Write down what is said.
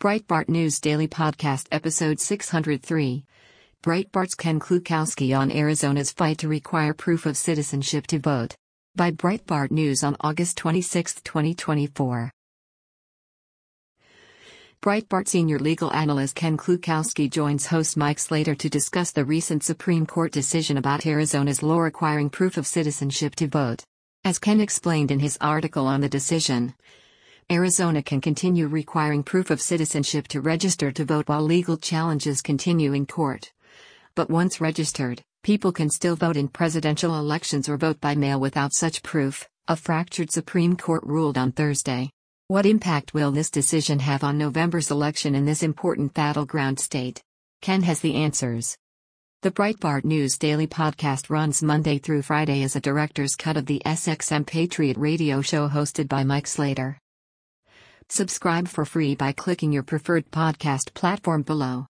Breitbart News Daily Podcast Episode 603. Breitbart's Ken Klukowski on Arizona's fight to require proof of citizenship to vote. By Breitbart News on August 26, 2024. Breitbart senior legal analyst Ken Klukowski joins host Mike Slater to discuss the recent Supreme Court decision about Arizona's law requiring proof of citizenship to vote. As Ken explained in his article on the decision, Arizona can continue requiring proof of citizenship to register to vote while legal challenges continue in court. But once registered, people can still vote in presidential elections or vote by mail without such proof, a fractured Supreme Court ruled on Thursday. What impact will this decision have on November's election in this important battleground state? Ken has the answers. The Breitbart News Daily Podcast runs Monday through Friday as a director's cut of the SXM Patriot radio show hosted by Mike Slater. Subscribe for free by clicking your preferred podcast platform below.